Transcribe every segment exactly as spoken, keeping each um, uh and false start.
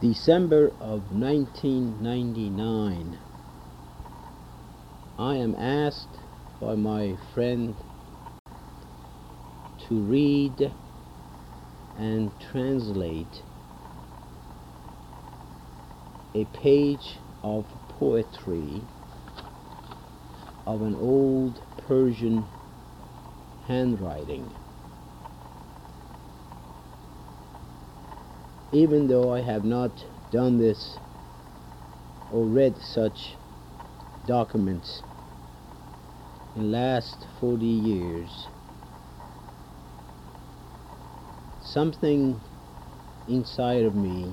December of nineteen ninety-nine. I am asked by my friend to read and translate a page of poetry of an old Persian handwriting. Even though I have not done this or read such documents in the last forty years, something inside of me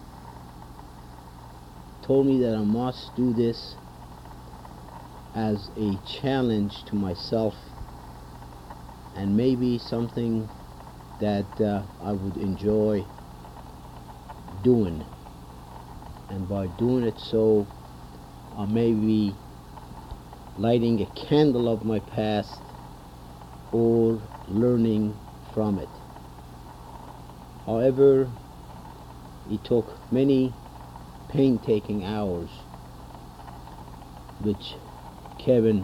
told me that I must do this as a challenge to myself, and maybe something that uh, I would enjoy doing, and by doing it so I may be lighting a candle of my past or learning from it. However, it took many painstaking hours, which Kevin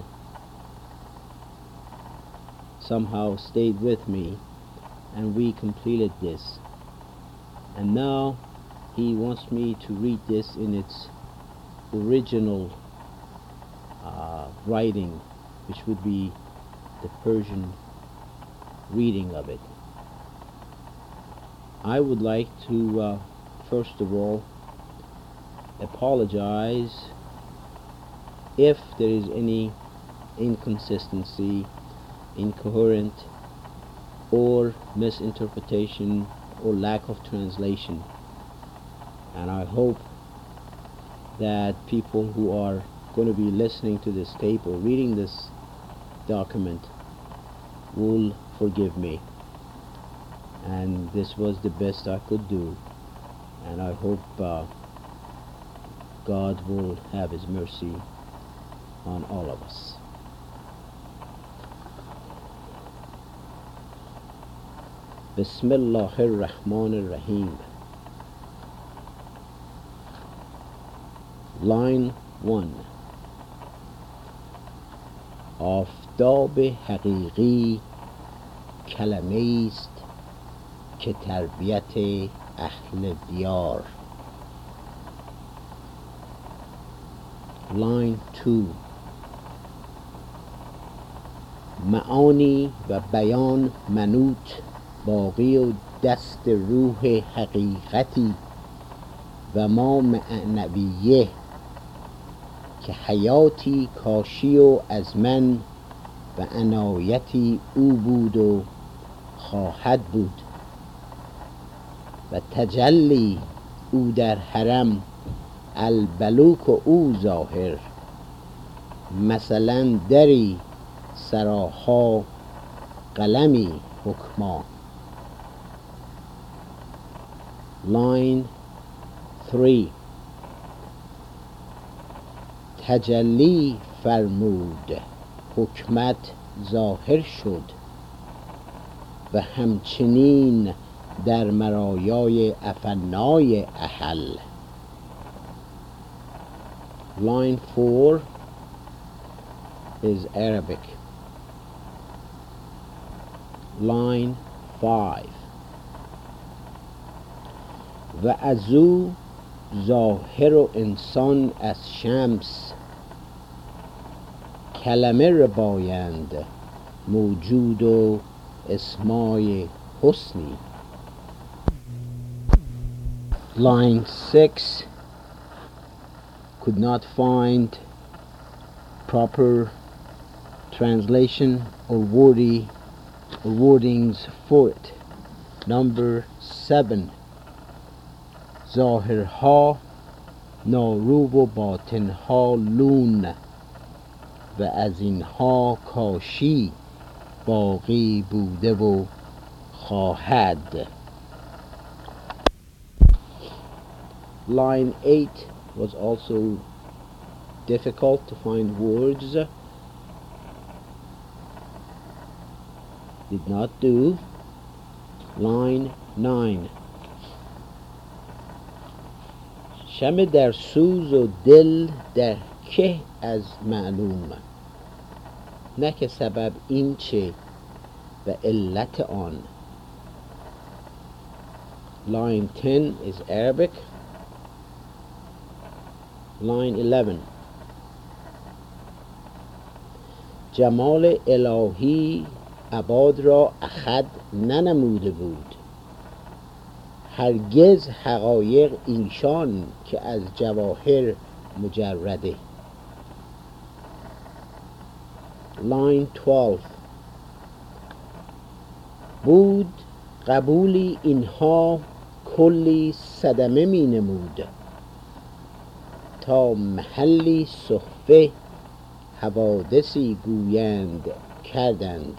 somehow stayed with me, and we completed this. And now he wants me to read this in its original uh, writing, which would be the Persian reading of it. I would like to uh, first of all apologize if there is any inconsistency, incoherent, or misinterpretation or lack of translation. And I hope that people who are going to be listening to this tape or reading this document will forgive me. And this was the best I could do. And I hope uh, God will have His mercy on all of us. Bismillahir Rahmanir Rahim. Line one. آفتاب حقیقی کلمه است که تربیت اهل دیار. Line two. معانی و بیان منوط باقی و دست روح حقیقتی و ما معنویه که حیاتی کاشی و از من و عنایتی او بود و خواهد بود و تجلی او در حرم البلوک او ظاهر مثلا دری سراها قلمی حکما. Line three. تجلی فرمود حکمت ظاهر شد و همچنین در مرایای افنای احل. Line four is Arabic. Line five. و از او ظاهر و انسان از شمس کلمه ربایند موجود و اسمای حسنی. Line six. Could not find proper translation or wordy or wordings for it. Number seven. ظاهرها نارو و باطنها لون و از اینها کاشی باقی بوده و خواهد. Line eight was also difficult to find words. Did not do. Line nine. شمع در سوز و دل در که از معلوم، نه که سبب این چه و علت آن. Line ten is Arabic. Line eleven. جمال الهی عباد را اخد ننموده بود، هرگز حقایق ایشان که از جواهر مجرده. Line twelve. بود قبولی اینها کلی صدمه می نمود، تا محلی صحفه حوادثی گویند کردند.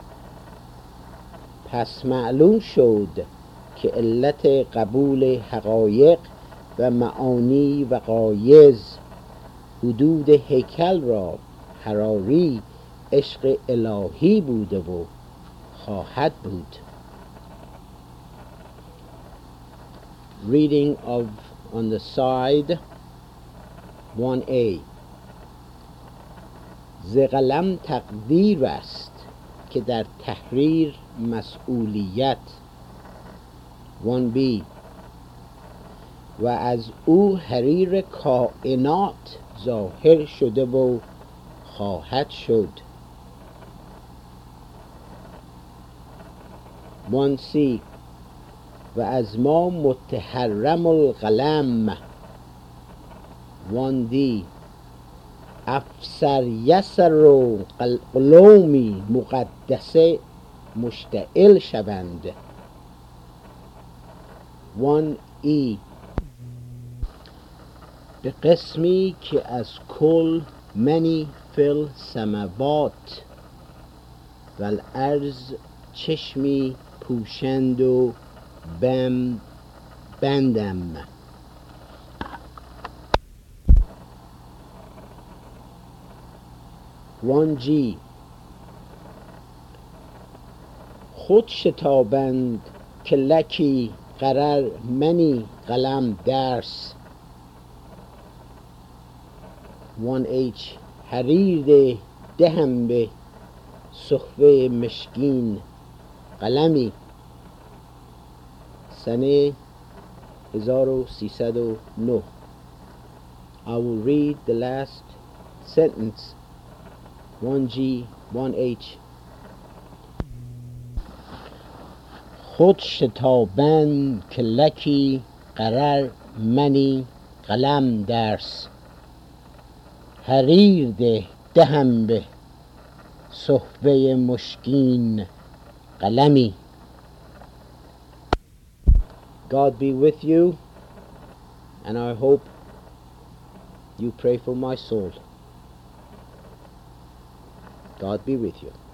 پس معلوم شد که علت قبول حقایق و معانی و غایز حدود هیکل را حراری عشق الهی بوده و خواهد بود. Reading of on the side one A. ز قلم تقدیر است که در تحریر مسئولیت. one B. و از او حریر کائنات ظاهر شده و خواهد شد. one C. و از ما متحرم القلم. one D. افسر یسر و قلومی مقدسه مشتعل شوند. one E. به قسمی که از کل منی فی السماوات و الارض چشمی پوشند و بم بندم. one G. خود شتابند که لکی قرر منی قلم درس. one H. حریر ده دهم به صحبه مشکین قلمی. سنه هزار و سیصد و نه. I will read the last sentence. one G, one H. خود شتابند که لکی قرر منی قلم درس، حریر ده دهم به صحبه مشکین قلمی. God be with you, and I hope you pray for my soul. God be with you.